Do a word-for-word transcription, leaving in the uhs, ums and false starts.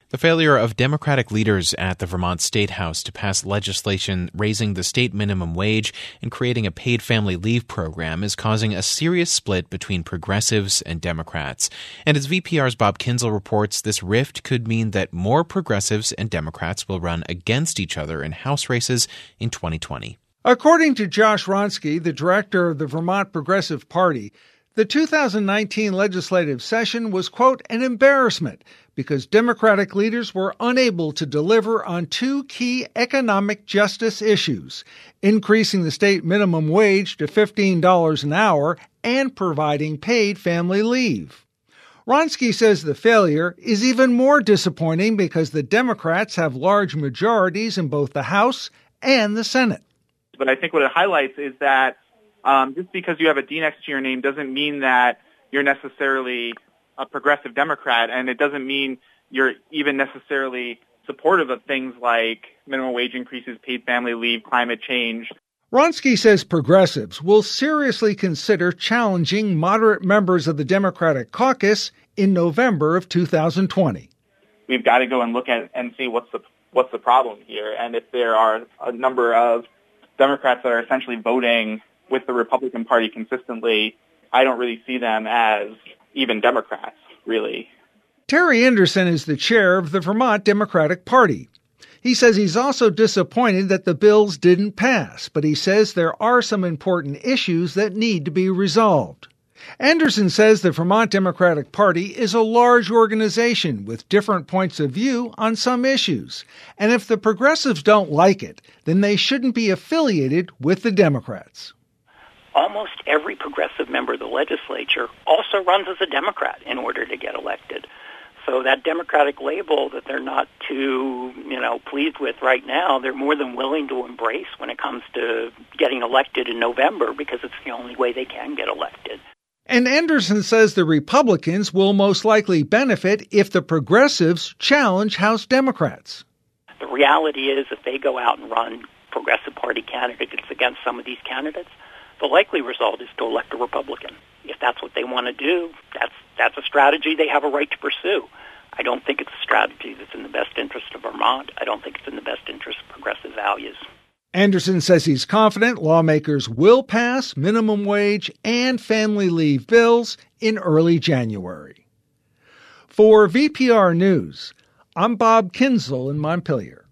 The failure of Democratic leaders at the Vermont State House to pass legislation raising the state minimum wage and creating a paid family leave program is causing a serious split between progressives and Democrats. And as V P R's Bob Kinzel reports, this rift could mean that more progressives and Democrats will run against each other in House races in twenty twenty. According to Josh Wronski, the director of the Vermont Progressive Party, the two thousand nineteen legislative session was, quote, an embarrassment because Democratic leaders were unable to deliver on two key economic justice issues, increasing the state minimum wage to fifteen dollars an hour and providing paid family leave. Wronski says the failure is even more disappointing because the Democrats have large majorities in both the House and the Senate. But I think what it highlights is that Um, just because you have a D next to your name doesn't mean that you're necessarily a progressive Democrat, and it doesn't mean you're even necessarily supportive of things like minimum wage increases, paid family leave, climate change. Wronski says progressives will seriously consider challenging moderate members of the Democratic caucus in November of two thousand twenty. We've got to go and look at and see what's the what's the problem here, and if there are a number of Democrats that are essentially voting with the Republican Party consistently, I don't really see them as even Democrats, really. Terry Anderson is the chair of the Vermont Democratic Party. He says he's also disappointed that the bills didn't pass, but he says there are some important issues that need to be resolved. Anderson says the Vermont Democratic Party is a large organization with different points of view on some issues, and if the progressives don't like it, then they shouldn't be affiliated with the Democrats. Almost every progressive member of the legislature also runs as a Democrat in order to get elected. So that Democratic label that they're not too, you know, pleased with right now, they're more than willing to embrace when it comes to getting elected in November because it's the only way they can get elected. And Anderson says the Republicans will most likely benefit if the progressives challenge House Democrats. The reality is if they go out and run Progressive Party candidates against some of these candidates, the likely result is to elect a Republican. If that's what they want to do, that's that's a strategy they have a right to pursue. I don't think it's a strategy that's in the best interest of Vermont. I don't think it's in the best interest of progressive values. Anderson says he's confident lawmakers will pass minimum wage and family leave bills in early January. For V P R News, I'm Bob Kinzel in Montpelier.